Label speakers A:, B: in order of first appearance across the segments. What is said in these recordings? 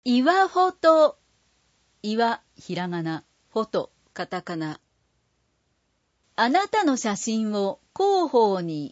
A: 岩フォト。岩、ひらがな、フォト、カタカナ。あなたの写真を広報に。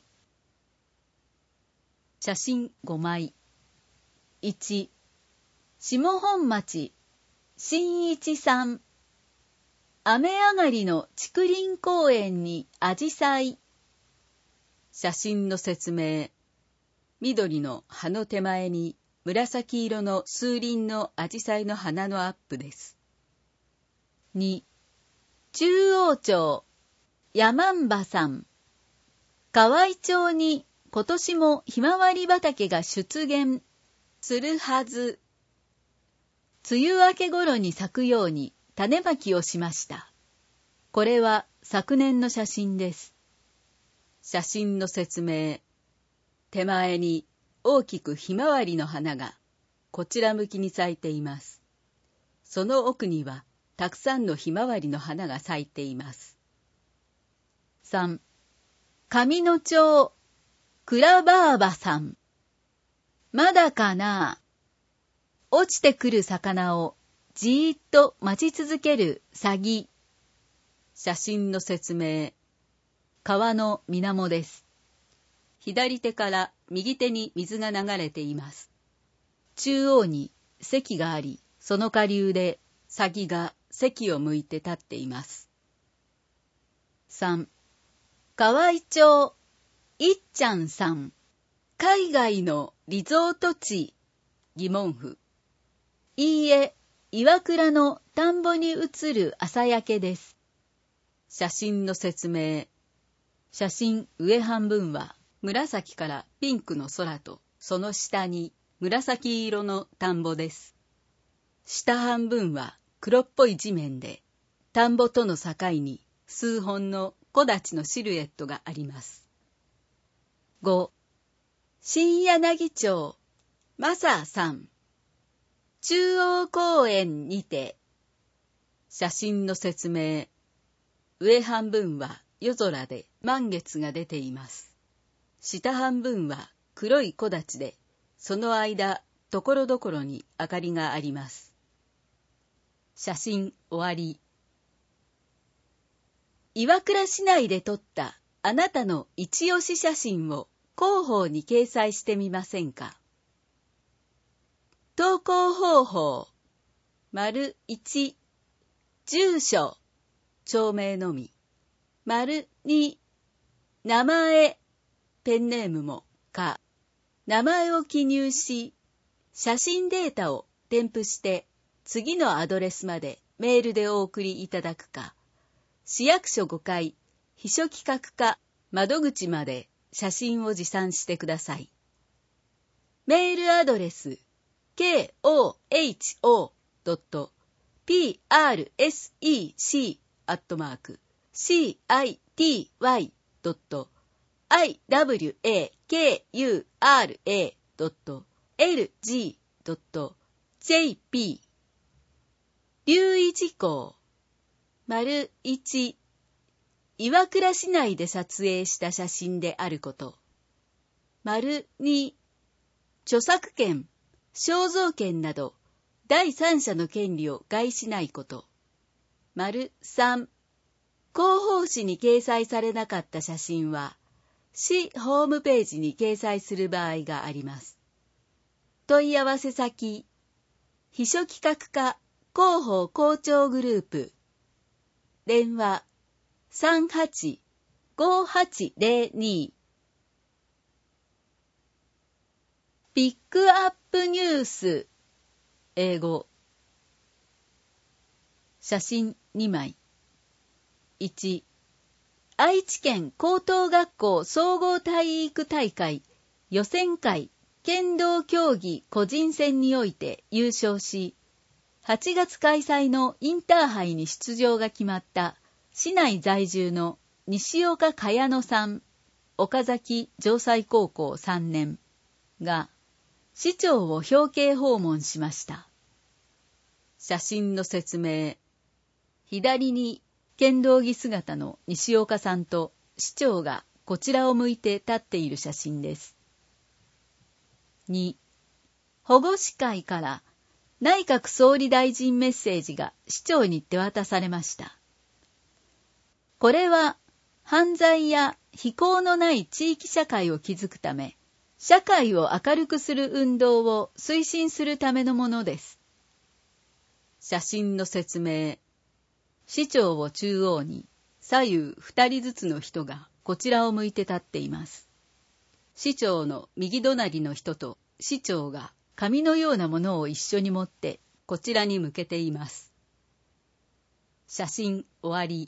A: 写真5枚。1、下本町、新一さん。雨上がりの竹林公園にアジサイ。写真の説明。緑の葉の手前に紫色の数輪のアジサイの花のアップです。2、中央町、山んばさん。河合町に今年もひまわり畑が出現するはず。梅雨明け頃に咲くように種まきをしました。これは昨年の写真です。写真の説明。手前に大きくひまわりの花がこちら向きに咲いています。その奥にはたくさんのひまわりの花が咲いています。3、上野町、倉ばあばさん。まだかな。落ちてくる魚をじーっと待ち続けるサギ。写真の説明。川の水面です。左手から右手に水が流れています。中央に堰があり、その下流でサギが堰を向いて立っています。3、河合町、いっちゃんさん。海外のリゾート地、疑問符。いいえ、岩倉の田んぼに映る朝焼けです。写真の説明。写真上半分は紫からピンクの空と、その下に紫色の田んぼです。下半分は黒っぽい地面で、田んぼとの境に数本の木立のシルエットがあります。5、新柳町、マサさん。中央公園にて。写真の説明。上半分は夜空で満月が出ています。下半分は黒い木立で、その間、ところどころに明かりがあります。写真終わり。岩倉市内で撮ったあなたの一押し写真を広報に掲載してみませんか。投稿方法。丸1、住所、町名のみ。丸2、名前、ペンネームもか。名前を記入し、写真データを添付して次のアドレスまでメールでお送りいただくか、市役所5階秘書企画課窓口まで写真を持参してください。メールアドレス kohsec.prsec@iwakura.lg.jp 留意事項。丸1、岩倉市内で撮影した写真であること。丸2、著作権、肖像権など第三者の権利を害しないこと。丸3、広報誌に掲載されなかった写真は市ホームページに掲載する場合があります。問い合わせ先、秘書企画課広報校長グループ。電話 38-5802。ピックアップニュース。英語。写真2枚。1、愛知県高等学校総合体育大会予選会剣道競技個人戦において優勝し、8月開催のインターハイに出場が決まった市内在住の西岡茅野さん、岡崎城西高校3年が市長を表敬訪問しました。写真の説明。左に剣道着姿の西岡さんと市長がこちらを向いて立っている写真です。2、保護司会から内閣総理大臣メッセージが市長に手渡されました。これは犯罪や非行のない地域社会を築くため、社会を明るくする運動を推進するためのものです。写真の説明。市長を中央に、左右2人ずつの人がこちらを向いて立っています。市長の右隣の人と市長が紙のようなものを一緒に持ってこちらに向けています。写真終わり。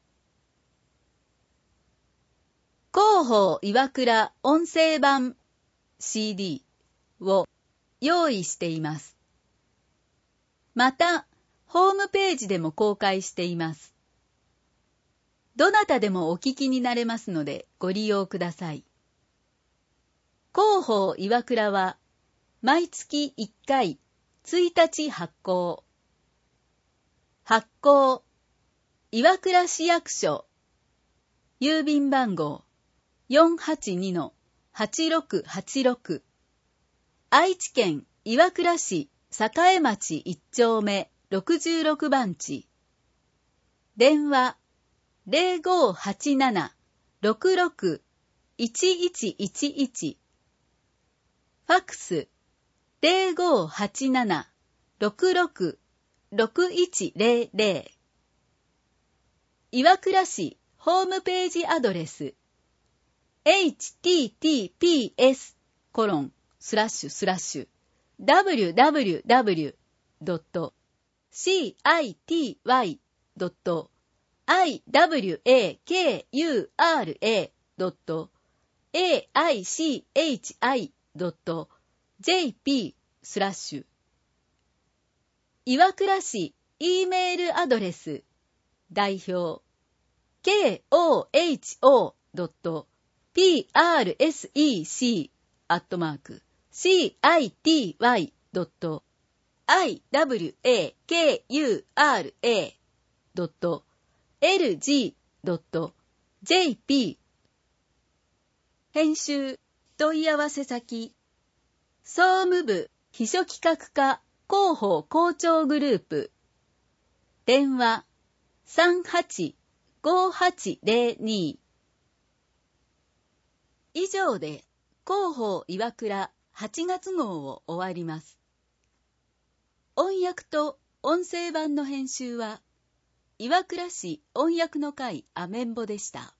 A: 広報岩倉音声版 CD を用意しています。また、ホームページでも公開しています。どなたでもお聞きになれますのでご利用ください。広報岩倉は毎月1回1日発行。発行、岩倉市役所、郵便番号 482-8686、愛知県岩倉市栄町1丁目66番地。電話 0587-66-1111。ファックス 0587-66-6100。岩倉市ホームページアドレス https://www.city.iwakura.aichi.jp/ 岩倉市 E メールアドレス代表 kohou.pressec.iwakura.lg.jp。 編集問い合わせ先総務部秘書企画課広報校長グループ。電話 385802。 以上で広報岩倉8月号を終わります。音訳と音声版の編集は岩倉市音訳の会アメンボでした。